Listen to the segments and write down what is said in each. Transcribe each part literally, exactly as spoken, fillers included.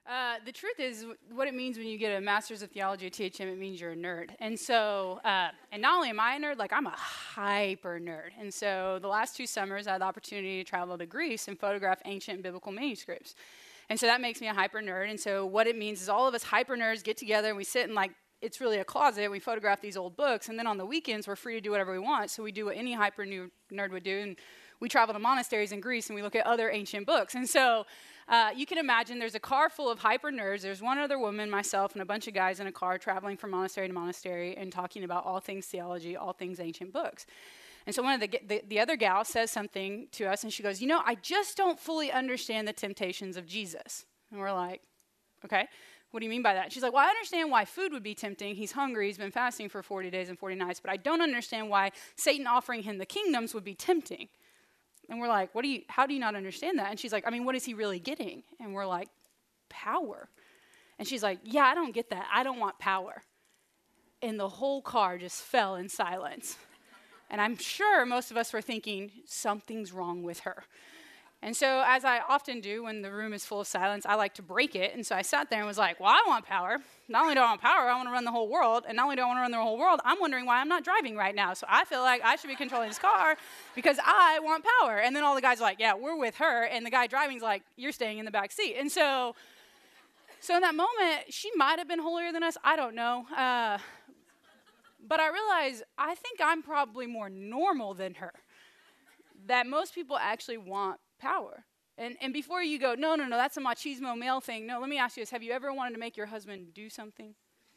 Uh, the truth is, what it means when you get a master's of theology at T H M, it means you're a nerd. And so, uh, and not only am I a nerd, like I'm a hyper nerd. And so the last two summers, I had the opportunity to travel to Greece and photograph ancient biblical manuscripts. And so that makes me a hyper nerd. And so what it means is all of us hyper nerds get together and we sit in like, it's really a closet. We photograph these old books. And then on the weekends, we're free to do whatever we want. So we do what any hyper new nerd would do. And we travel to monasteries in Greece and we look at other ancient books. And so uh, you can imagine there's a car full of hyper nerds. There's one other woman, myself, and a bunch of guys in a car traveling from monastery to monastery and talking about all things theology, all things ancient books. And so one of the, the, the other gals says something to us and she goes, you know, I just don't fully understand the temptations of Jesus. And we're like, okay, what do you mean by that? She's like, well, I understand why food would be tempting. He's hungry. He's been fasting for forty days and forty nights. But I don't understand why Satan offering him the kingdoms would be tempting. And we're like, what do you, how do you not understand that? And she's like, I mean, what is he really getting? And we're like, power. And she's like, yeah, I don't get that. I don't want power. And the whole car just fell in silence. And I'm sure most of us were thinking, something's wrong with her. And so as I often do when the room is full of silence, I like to break it. And so I sat there and was like, well, I want power. Not only do I want power, I want to run the whole world. And not only do I want to run the whole world, I'm wondering why I'm not driving right now. So I feel like I should be controlling this car because I want power. And then all the guys are like, yeah, we're with her. And the guy driving's like, you're staying in the back seat. And so, so in that moment, she might have been holier than us. I don't know. Uh, but I realized I think I'm probably more normal than her. That most people actually want power. And and before you go, no, no, no, that's a machismo male thing. No, let me ask you this. Have you ever wanted to make your husband do something?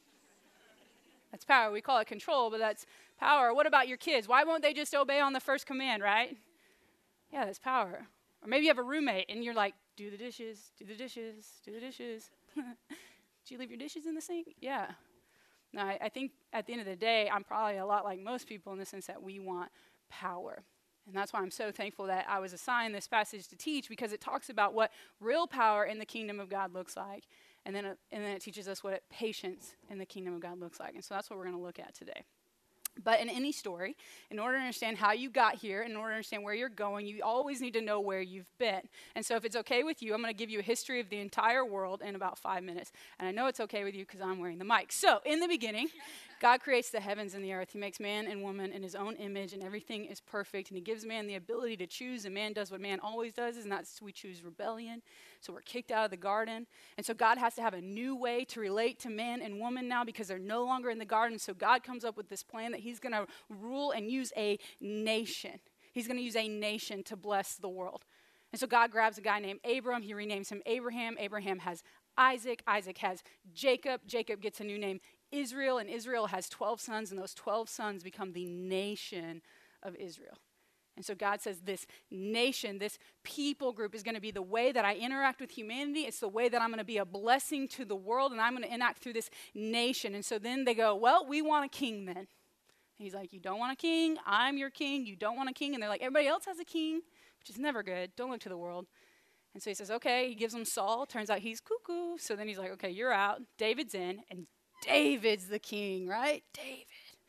That's power. We call it control, but that's power. What about your kids? Why won't they just obey on the first command, right? Yeah, that's power. Or maybe you have a roommate and you're like, do the dishes, do the dishes, do the dishes. Did you leave your dishes in the sink? Yeah. No, I, I think at the end of the day, I'm probably a lot like most people in the sense that we want power. And that's why I'm so thankful that I was assigned this passage to teach, because it talks about what real power in the kingdom of God looks like. And then, it, and then it teaches us what it, patience in the kingdom of God looks like. And so that's what we're going to look at today. But in any story, in order to understand how you got here, in order to understand where you're going, you always need to know where you've been. And so if it's okay with you, I'm going to give you a history of the entire world in about five minutes. And I know it's okay with you because I'm wearing the mic. So in the beginning, God creates the heavens and the earth. He makes man and woman in his own image, and everything is perfect. And he gives man the ability to choose, and man does what man always does, and that's we choose rebellion. So we're kicked out of the garden. And so God has to have a new way to relate to man and woman now because they're no longer in the garden. So God comes up with this plan that he's going to rule and use a nation. He's going to use a nation to bless the world. And so God grabs a guy named Abram. He renames him Abraham. Abraham has Isaac. Isaac has Jacob. Jacob gets a new name, Israel. And Israel has twelve sons, and those twelve sons become the nation of Israel. And so God says this nation, this people group is going to be the way that I interact with humanity. It's the way that I'm going to be a blessing to the world, and I'm going to enact through this nation. And so then they go, well, we want a king then. And he's like, you don't want a king? I'm your king. You don't want a king? And they're like, everybody else has a king, which is never good. Don't look to the world. And so he says, okay. He gives them Saul. Turns out he's cuckoo. So then he's like, okay, you're out. David's in, and David's the king, right? David.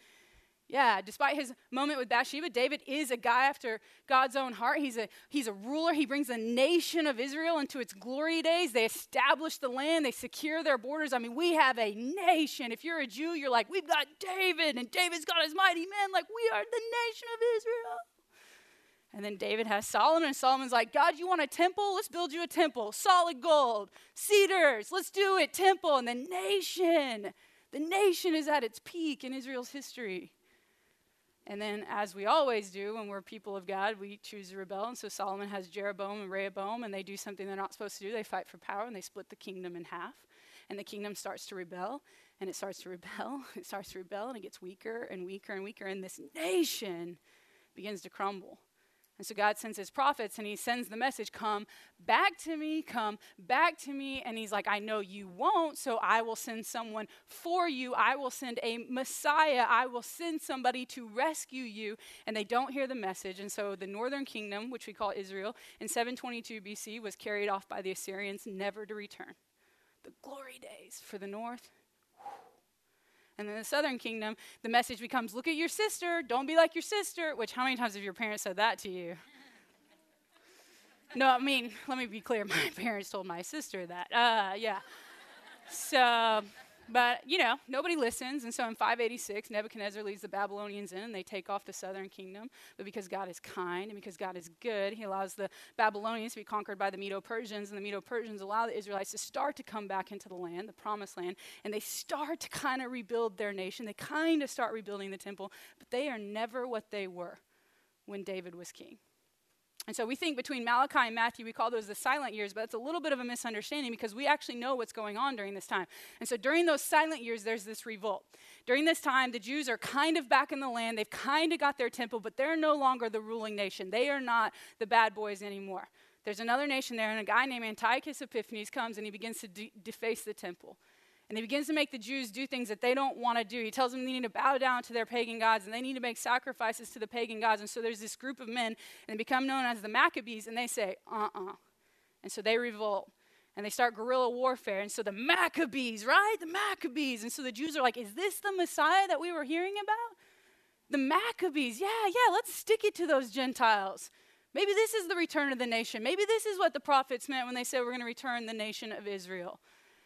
Yeah, despite his moment with Bathsheba, David is a guy after God's own heart. He's a he's a ruler. He brings the nation of Israel into its glory days. They establish the land. They secure their borders. I mean, we have a nation. If you're a Jew, you're like, we've got David, and David's got his mighty men. Like, we are the nation of Israel. And then David has Solomon, and Solomon's like, God, you want a temple? Let's build you a temple. Solid gold, cedars, let's do it, temple. And the nation, the nation is at its peak in Israel's history. And then, as we always do when we're people of God, we choose to rebel. And so Solomon has Jeroboam and Rehoboam, and they do something they're not supposed to do. They fight for power, and they split the kingdom in half. And the kingdom starts to rebel, and it starts to rebel, it starts to rebel, and it gets weaker and weaker and weaker. And this nation begins to crumble. And so God sends his prophets, and he sends the message, come back to me, come back to me. And he's like, I know you won't, so I will send someone for you. I will send a Messiah. I will send somebody to rescue you. And they don't hear the message. And so the northern kingdom, which we call Israel, in seven twenty-two B C was carried off by the Assyrians, never to return. The glory days for the north. And then the southern kingdom, the message becomes, look at your sister, don't be like your sister, which how many times have your parents said that to you? No, I mean, let me be clear. My parents told my sister that. Uh, yeah. So, but, you know, nobody listens. And so in five eighty-six, Nebuchadnezzar leads the Babylonians in, and they take off the southern kingdom. But because God is kind and because God is good, he allows the Babylonians to be conquered by the Medo-Persians. And the Medo-Persians allow the Israelites to start to come back into the land, the promised land. And they start to kind of rebuild their nation. They kind of start rebuilding the temple. But they are never what they were when David was king. And so we think between Malachi and Matthew, we call those the silent years, but it's a little bit of a misunderstanding because we actually know what's going on during this time. And so during those silent years, there's this revolt. During this time, the Jews are kind of back in the land. They've kind of got their temple, but they're no longer the ruling nation. They are not the bad boys anymore. There's another nation there, and a guy named Antiochus Epiphanes comes, and he begins to de- deface the temple. And he begins to make the Jews do things that they don't want to do. He tells them they need to bow down to their pagan gods, and they need to make sacrifices to the pagan gods. And so there's this group of men, and they become known as the Maccabees, and they say, uh-uh. And so they revolt, and they start guerrilla warfare. And so the Maccabees, right? The Maccabees. And so the Jews are like, is this the Messiah that we were hearing about? The Maccabees, yeah, yeah, let's stick it to those Gentiles. Maybe this is the return of the nation. Maybe this is what the prophets meant when they said we're going to return the nation of Israel.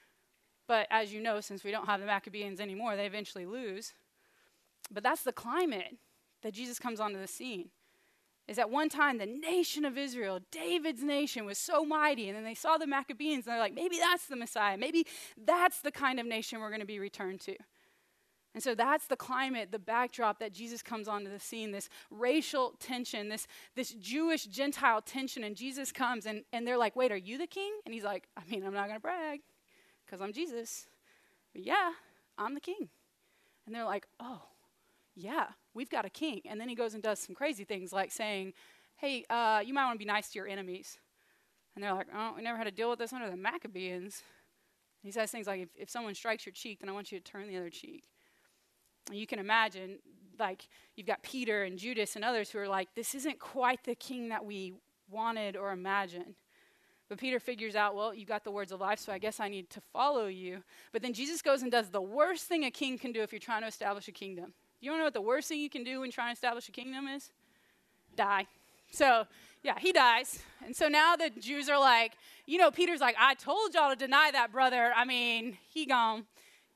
But as you know, since we don't have the Maccabees anymore, they eventually lose. But that's the climate that Jesus comes onto the scene. Is at one time, the nation of Israel, David's nation, was so mighty. And then they saw the Maccabees, and they're like, maybe that's the Messiah. Maybe that's the kind of nation we're going to be returned to. And so that's the climate, the backdrop that Jesus comes onto the scene, this racial tension, this, this Jewish-Gentile tension. And Jesus comes, and, and they're like, wait, are you the king? And he's like, I mean, I'm not going to brag, because I'm Jesus. But yeah, I'm the king. And they're like, oh, yeah, we've got a king. And then he goes and does some crazy things like saying, hey, uh, you might want to be nice to your enemies. And they're like, oh, we never had to deal with this under the Maccabees. He says things like, if, if someone strikes your cheek, then I want you to turn the other cheek. And you can imagine, like, you've got Peter and Judas and others who are like, this isn't quite the king that we wanted or imagined. But Peter figures out, well, you got the words of life, so I guess I need to follow you. But then Jesus goes and does the worst thing a king can do if you're trying to establish a kingdom. You want to know what the worst thing you can do when trying to establish a kingdom is? Die. So, yeah, he dies. And so now the Jews are like, you know, Peter's like, I told y'all to deny that brother. I mean, he gone.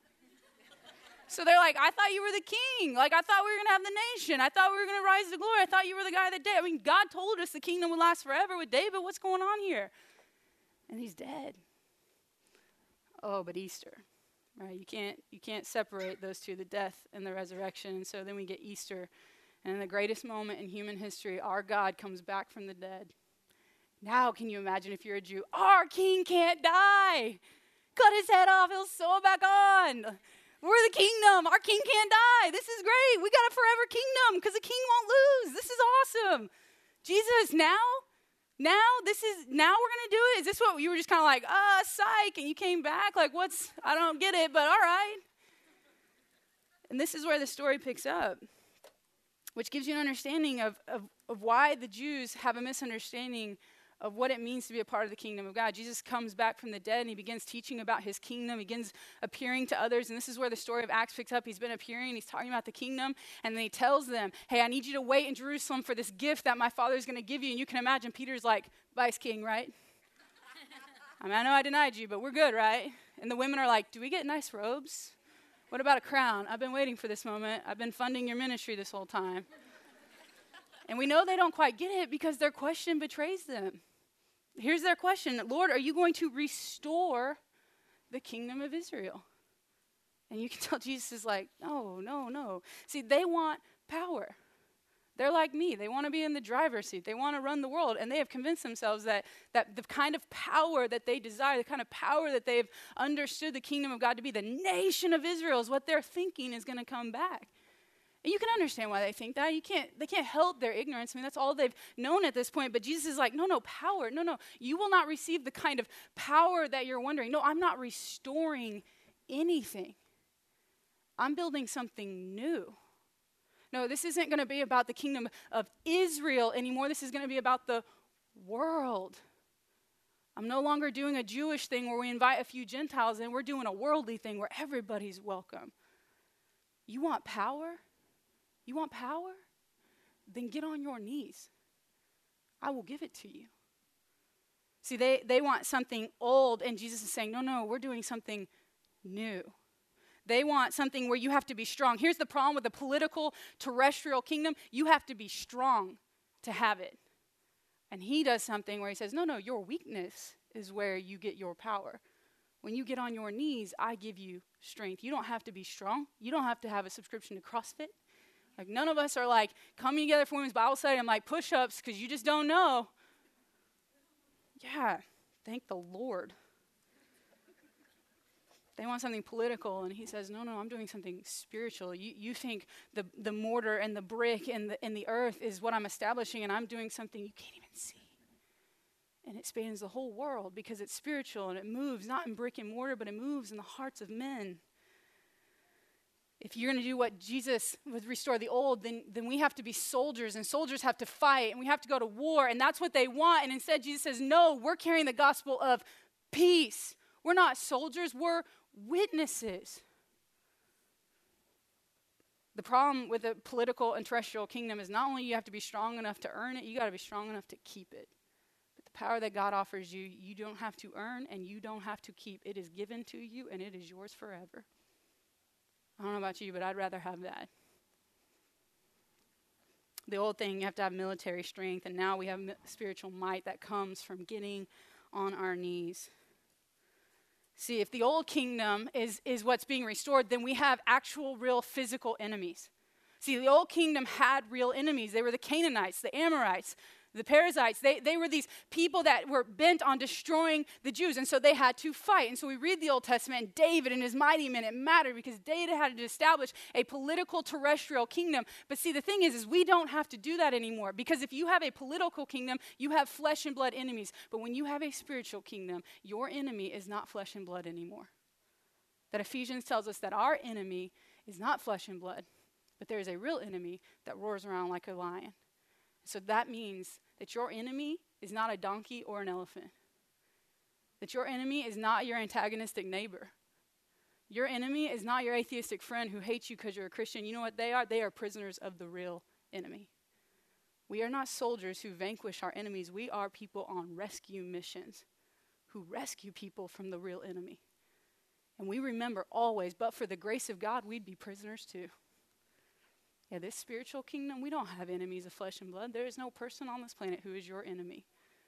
So they're like, I thought you were the king. Like, I thought we were going to have the nation. I thought we were going to rise to glory. I thought you were the guy that did. I mean, God told us the kingdom would last forever with David. What's going on here? And he's dead. Oh, but Easter, right? You can't you can't separate those two, the death and the resurrection. And so then we get Easter. And in the greatest moment in human history, our God comes back from the dead. Now, can you imagine if you're a Jew? Our king can't die. Cut his head off. He'll sew it back on. We're the kingdom. Our king can't die. This is great. We got a forever kingdom because the king won't lose. This is awesome. Jesus, now? Now? This is, now we're going to do it? Is this what you were just kind of like, ah, psych, and you came back? Like, what's, I don't get it, but all right. And this is where the story picks up, which gives you an understanding of, of, of why the Jews have a misunderstanding of what it means to be a part of the kingdom of God. Jesus comes back from the dead, and he begins teaching about his kingdom. He begins appearing to others, and this is where the story of Acts picks up. He's been appearing, and he's talking about the kingdom, and then he tells them, hey, I need you to wait in Jerusalem for this gift that my Father is going to give you. And you can imagine Peter's like, vice king, right? I mean, I know I denied you, but we're good, right? And the women are like, do we get nice robes? What about a crown? I've been waiting for this moment. I've been funding your ministry this whole time. And we know they don't quite get it because their question betrays them. Here's their question. Lord, are you going to restore the kingdom of Israel? And you can tell Jesus is like, no, no, no. See, they want power. They're like me. They want to be in the driver's seat. They want to run the world. And they have convinced themselves that, that the kind of power that they desire, the kind of power that they've understood the kingdom of God to be, the nation of Israel, is what they're thinking is going to come back. And you can understand why they think that. You can't, they can't help their ignorance. I mean, that's all they've known at this point. But Jesus is like, no, no, power. No, no. You will not receive the kind of power that you're wondering. No, I'm not restoring anything. I'm building something new. No, this isn't going to be about the kingdom of Israel anymore. This is going to be about the world. I'm no longer doing a Jewish thing where we invite a few Gentiles in. We're doing a worldly thing where everybody's welcome. You want power? You want power? Then get on your knees. I will give it to you. See, they, they want something old, and Jesus is saying, no, no, we're doing something new. They want something where you have to be strong. Here's the problem with the political terrestrial kingdom. You have to be strong to have it. And he does something where he says, no, no, your weakness is where you get your power. When you get on your knees, I give you strength. You don't have to be strong. You don't have to have a subscription to CrossFit. Like, none of us are like coming together for women's Bible study. I'm like, push-ups, because you just don't know. Yeah, thank the Lord. They want something political, and he says, no, no, I'm doing something spiritual. You you think the, the mortar and the brick and the, and the earth is what I'm establishing, and I'm doing something you can't even see. And it spans the whole world because it's spiritual, and it moves, not in brick and mortar, but it moves in the hearts of men. If you're going to do what Jesus would restore the old, then, then we have to be soldiers, and soldiers have to fight, and we have to go to war, and that's what they want. And instead, Jesus says, no, we're carrying the gospel of peace. We're not soldiers, we're witnesses. The problem with the political and terrestrial kingdom is not only you have to be strong enough to earn it, you got to be strong enough to keep it. But the power that God offers you, you don't have to earn, and you don't have to keep. It is given to you, and it is yours forever. I don't know about you, but I'd rather have that. The old thing, you have to have military strength, and now we have mi- spiritual might that comes from getting on our knees. See, if the old kingdom is, is what's being restored, then we have actual, real, physical enemies. See, the old kingdom had real enemies. They were the Canaanites, the Amorites, the Perizzites. They, they were these people that were bent on destroying the Jews, and so they had to fight. And so we read the Old Testament, and David and his mighty men, it mattered because David had to establish a political terrestrial kingdom. But see, the thing is, is we don't have to do that anymore, because if you have a political kingdom, you have flesh and blood enemies. But when you have a spiritual kingdom, your enemy is not flesh and blood anymore. That Ephesians tells us that our enemy is not flesh and blood, but there is a real enemy that roars around like a lion. So that means that your enemy is not a donkey or an elephant. That your enemy is not your antagonistic neighbor. Your enemy is not your atheistic friend who hates you because you're a Christian. You know what they are? They are prisoners of the real enemy. We are not soldiers who vanquish our enemies. We are people on rescue missions who rescue people from the real enemy. And we remember always, but for the grace of God, we'd be prisoners too. Yeah, this spiritual kingdom, we don't have enemies of flesh and blood. There is no person on this planet who is your enemy.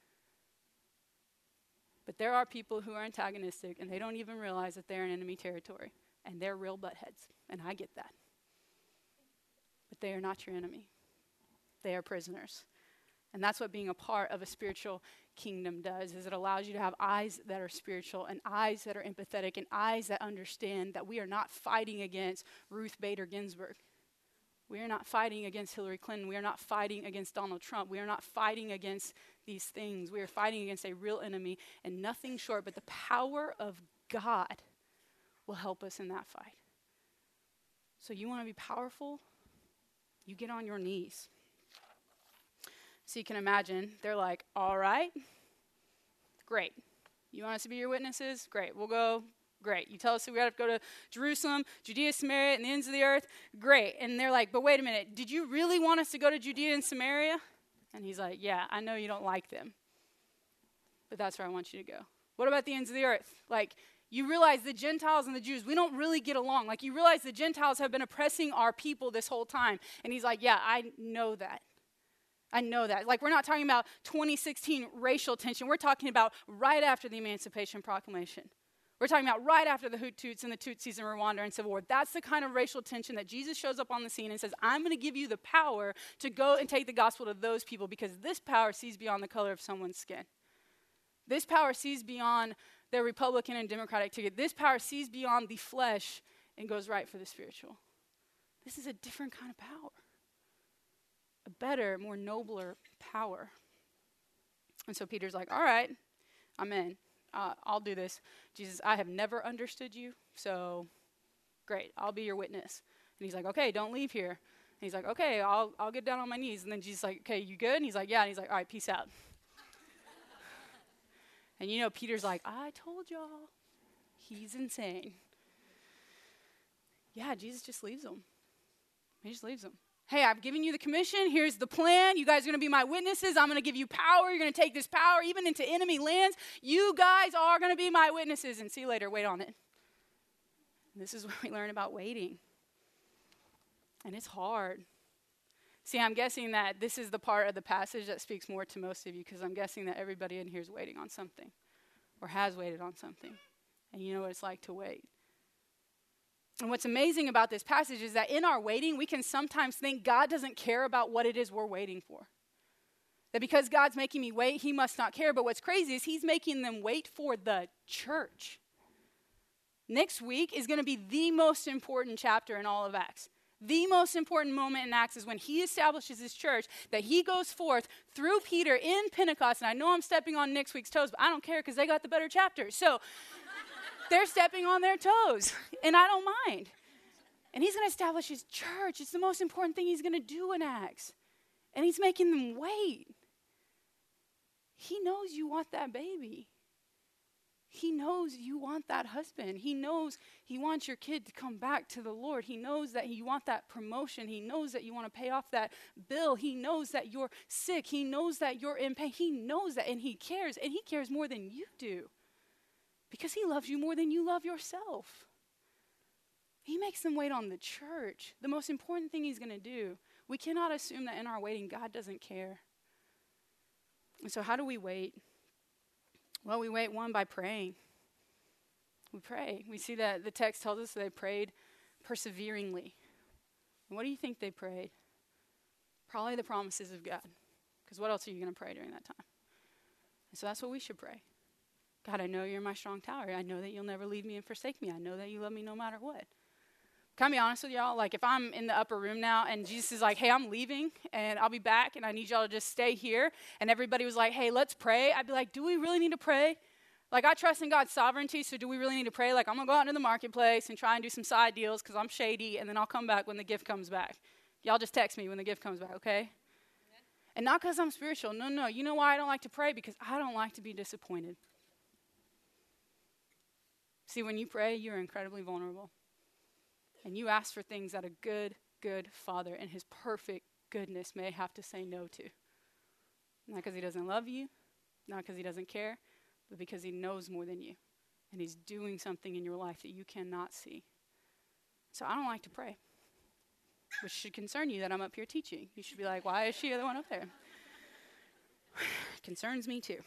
But there are people who are antagonistic, and they don't even realize that they're in enemy territory. And they're real buttheads, and I get that. But they are not your enemy. They are prisoners. And that's what being a part of a spiritual kingdom does, is it allows you to have eyes that are spiritual and eyes that are empathetic and eyes that understand that we are not fighting against Ruth Bader Ginsburg. We are not fighting against Hillary Clinton. We are not fighting against Donald Trump. We are not fighting against these things. We are fighting against a real enemy, and nothing short but the power of God will help us in that fight. So you want to be powerful? You get on your knees. So you can imagine, they're like, all right, great. You want us to be your witnesses? Great, we'll go. Great. You tell us that we got to go to Jerusalem, Judea, Samaria, and the ends of the earth. Great. And they're like, but wait a minute. Did you really want us to go to Judea and Samaria? And he's like, yeah, I know you don't like them, but that's where I want you to go. What about the ends of the earth? Like, you realize the Gentiles and the Jews, we don't really get along. Like, you realize the Gentiles have been oppressing our people this whole time. And he's like, yeah, I know that. I know that. Like, we're not talking about twenty sixteen racial tension. We're talking about right after the Emancipation Proclamation. We're talking about right after the Hutus and the Tutsis in Rwanda and Civil War. That's the kind of racial tension that Jesus shows up on the scene and says, I'm going to give you the power to go and take the gospel to those people, because this power sees beyond the color of someone's skin. This power sees beyond their Republican and Democratic ticket. This power sees beyond the flesh and goes right for the spiritual. This is a different kind of power. A better, more nobler power. And so Peter's like, all right, I'm in. Uh, I'll do this. Jesus, I have never understood you, so great, I'll be your witness. And he's like, okay, don't leave here. And he's like, okay, I'll I'll get down on my knees. And then Jesus is like, okay, you good? And he's like, yeah. And he's like, all right, peace out. And you know, Peter's like, I told y'all, he's insane. Yeah, Jesus just leaves him. He just leaves him. Hey, I've given you the commission. Here's the plan. You guys are going to be my witnesses. I'm going to give you power. You're going to take this power even into enemy lands. You guys are going to be my witnesses. And see you later. Wait on it. This is where we learn about waiting. And it's hard. See, I'm guessing that this is the part of the passage that speaks more to most of you, because I'm guessing that everybody in here is waiting on something or has waited on something. And you know what it's like to wait. And what's amazing about this passage is that in our waiting, we can sometimes think God doesn't care about what it is we're waiting for. That because God's making me wait, he must not care. But what's crazy is he's making them wait for the church. Next week is going to be the most important chapter in all of Acts. The most important moment in Acts is when he establishes his church, that he goes forth through Peter in Pentecost. And I know I'm stepping on next week's toes, but I don't care because they got the better chapters. So they're stepping on their toes, and I don't mind. And he's going to establish his church. It's the most important thing he's going to do in Acts. And he's making them wait. He knows you want that baby. He knows you want that husband. He knows he wants your kid to come back to the Lord. He knows that you want that promotion. He knows that you want to pay off that bill. He knows that you're sick. He knows that you're in pain. He knows that, and he cares. And he cares more than you do, because he loves you more than you love yourself. He makes them wait on the church. The most important thing he's going to do. We cannot assume that in our waiting, God doesn't care. And so how do we wait? Well, we wait, one, by praying. We pray. We see that the text tells us they prayed perseveringly. And what do you think they prayed? Probably the promises of God. Because what else are you going to pray during that time? And so that's what we should pray. God, I know you're my strong tower. I know that you'll never leave me and forsake me. I know that you love me no matter what. Can I be honest with y'all? Like, if I'm in the upper room now and Jesus is like, hey, I'm leaving and I'll be back and I need y'all to just stay here, and everybody was like, hey, let's pray, I'd be like, do we really need to pray? Like, I trust in God's sovereignty, so do we really need to pray? Like, I'm going to go out into the marketplace and try and do some side deals because I'm shady, and then I'll come back when the gift comes back. Y'all just text me when the gift comes back, okay? Yeah. And not because I'm spiritual. No, no. You know why I don't like to pray? Because I don't like to be disappointed. See, when you pray, you're incredibly vulnerable. And you ask for things that a good, good Father in his perfect goodness may have to say no to. Not because he doesn't love you, not because he doesn't care, but because he knows more than you. And he's doing something in your life that you cannot see. So I don't like to pray. Which should concern you that I'm up here teaching. You should be like, why is she the one up there? Concerns me too.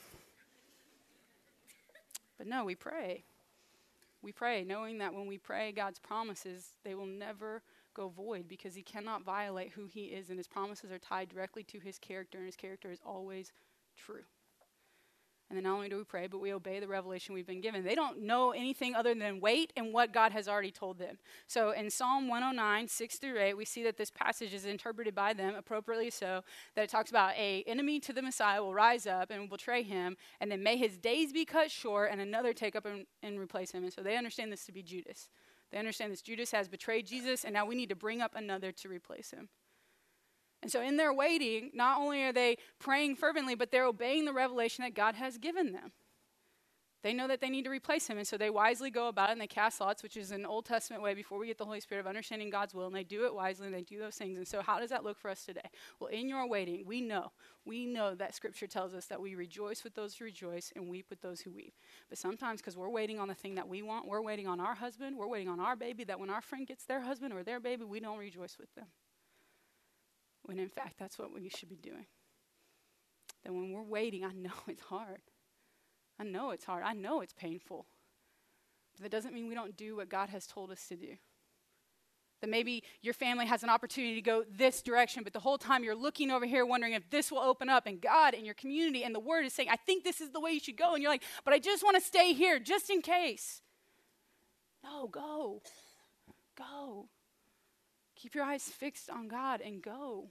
But no, we pray. We pray, knowing that when we pray God's promises, they will never go void, because he cannot violate who he is, and his promises are tied directly to his character, and his character is always true. And then not only do we pray, but we obey the revelation we've been given. They don't know anything other than wait and what God has already told them. So in Psalm one oh nine, six through eight, we see that this passage is interpreted by them, appropriately so, that it talks about a enemy to the Messiah will rise up and will betray him, and then may his days be cut short, and another take up and, and replace him. And so they understand this to be Judas. They understand this Judas has betrayed Jesus, and now we need to bring up another to replace him. And so in their waiting, not only are they praying fervently, but they're obeying the revelation that God has given them. They know that they need to replace him, and so they wisely go about it, and they cast lots, which is an Old Testament way before we get the Holy Spirit of understanding God's will, and they do it wisely, and they do those things. And so how does that look for us today? Well, in your waiting, we know, we know that Scripture tells us that we rejoice with those who rejoice and weep with those who weep. But sometimes, because we're waiting on the thing that we want, we're waiting on our husband, we're waiting on our baby, that when our friend gets their husband or their baby, we don't rejoice with them. When in fact, that's what we should be doing. That when we're waiting, I know it's hard. I know it's hard. I know it's painful. But that doesn't mean we don't do what God has told us to do. That maybe your family has an opportunity to go this direction, but the whole time you're looking over here wondering if this will open up, and God and your community and the Word is saying, I think this is the way you should go. And you're like, but I just want to stay here just in case. No, go. Go. Keep your eyes fixed on God and go.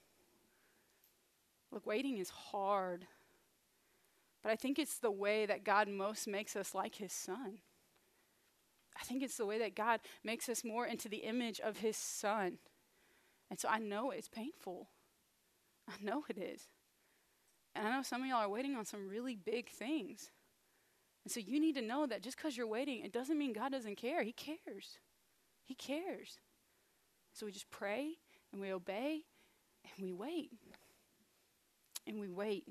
Look, waiting is hard. But I think it's the way that God most makes us like his Son. I think it's the way that God makes us more into the image of his Son. And so I know it's painful. I know it is. And I know some of y'all are waiting on some really big things. And so you need to know that just because you're waiting, it doesn't mean God doesn't care. He cares. He cares. So we just pray and we obey And we wait. And we wait.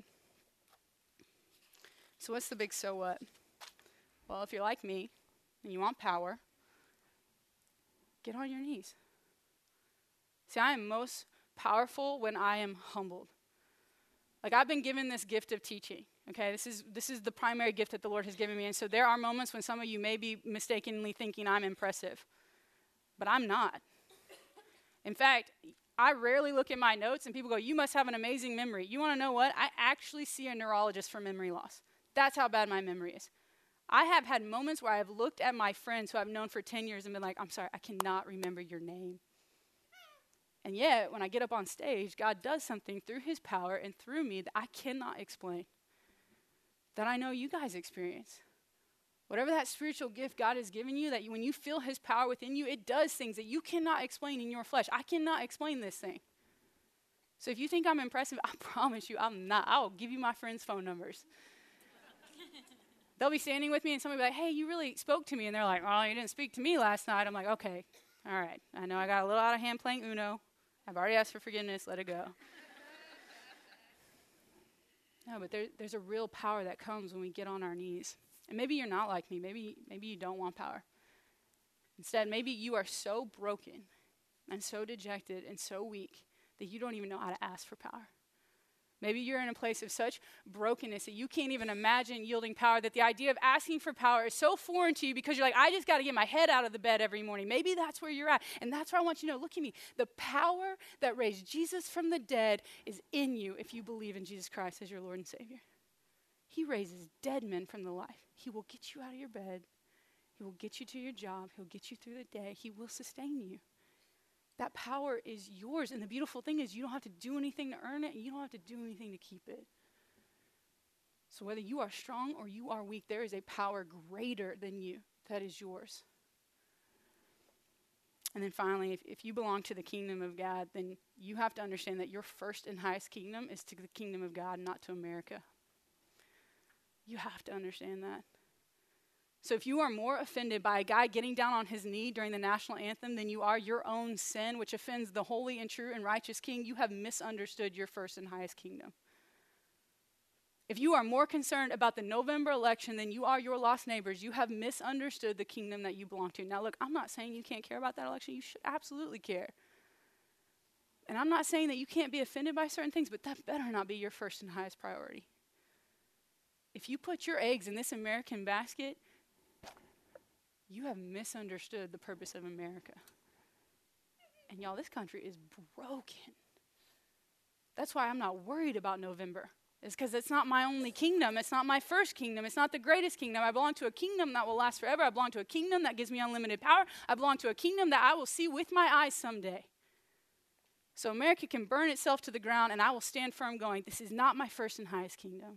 So what's the big so what? Well, if you're like me and you want power, get on your knees. See, I am most powerful when I am humbled. Like, I've been given this gift of teaching, okay? This is this is the primary gift that the Lord has given me. And so there are moments when some of you may be mistakenly thinking I'm impressive, but I'm not. In fact, I rarely look at my notes and people go, you must have an amazing memory. You want to know what? I actually see a neurologist for memory loss. That's how bad my memory is. I have had moments where I've looked at my friends who I've known for ten years and been like, I'm sorry, I cannot remember your name. And yet, when I get up on stage, God does something through his power and through me that I cannot explain, that I know you guys experience. Whatever that spiritual gift God has given you, that you, when you feel his power within you, it does things that you cannot explain in your flesh. I cannot explain this thing. So if you think I'm impressive, I promise you I'm not. I'll give you my friends' phone numbers. They'll be standing with me and somebody will be like, hey, you really spoke to me. And they're like, oh, you didn't speak to me last night. I'm like, okay, all right. I know I got a little out of hand playing Uno. I've already asked for forgiveness. Let it go. No, but there, there's a real power that comes when we get on our knees. And maybe you're not like me. Maybe, maybe you don't want power. Instead, maybe you are so broken and so dejected and so weak that you don't even know how to ask for power. Maybe you're in a place of such brokenness that you can't even imagine yielding power, that the idea of asking for power is so foreign to you because you're like, I just got to get my head out of the bed every morning. Maybe that's where you're at. And that's where I want you to know, look at me. The power that raised Jesus from the dead is in you if you believe in Jesus Christ as your Lord and Savior. He raises dead men from the life. He will get you out of your bed. He will get you to your job. He'll get you through the day. He will sustain you. That power is yours. And the beautiful thing is you don't have to do anything to earn it, and you don't have to do anything to keep it. So whether you are strong or you are weak, there is a power greater than you that is yours. And then finally, if, if you belong to the kingdom of God, then you have to understand that your first and highest kingdom is to the kingdom of God, not to America. You have to understand that. So if you are more offended by a guy getting down on his knee during the national anthem than you are your own sin, which offends the holy and true and righteous king, you have misunderstood your first and highest kingdom. If you are more concerned about the November election than you are your lost neighbors, you have misunderstood the kingdom that you belong to. Now look, I'm not saying you can't care about that election. You should absolutely care. And I'm not saying that you can't be offended by certain things, but that better not be your first and highest priority. If you put your eggs in this American basket, you have misunderstood the purpose of America. And y'all, this country is broken. That's why I'm not worried about November. It's because it's not my only kingdom. It's not my first kingdom. It's not the greatest kingdom. I belong to a kingdom that will last forever. I belong to a kingdom that gives me unlimited power. I belong to a kingdom that I will see with my eyes someday. So America can burn itself to the ground, and I will stand firm going, this is not my first and highest kingdom.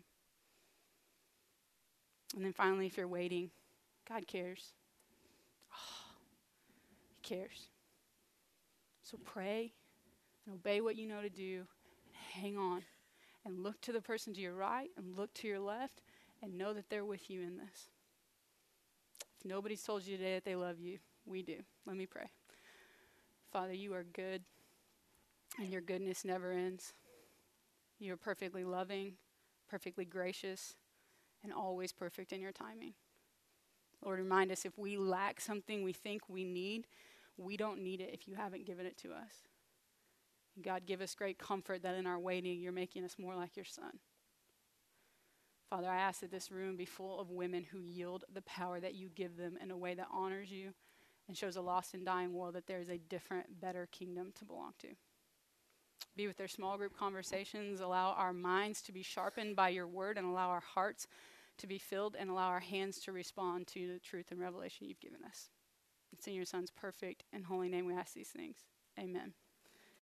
And then finally, if you're waiting, God cares. Oh, he cares. So pray and obey what you know to do. And hang on and look to the person to your right and look to your left and know that they're with you in this. If nobody's told you today that they love you, we do. Let me pray. Father, you are good and your goodness never ends. You are perfectly loving, perfectly gracious, and always perfect in your timing. Lord, remind us if we lack something we think we need, we don't need it if you haven't given it to us. God, give us great comfort that in our waiting, you're making us more like your Son. Father, I ask that this room be full of women who yield the power that you give them in a way that honors you and shows a lost and dying world that there is a different, better kingdom to belong to. Be with their small group conversations. Allow our minds to be sharpened by your word and allow our hearts to be filled and allow our hands to respond to the truth and revelation you've given us. It's in your Son's perfect and holy name we ask these things. Amen.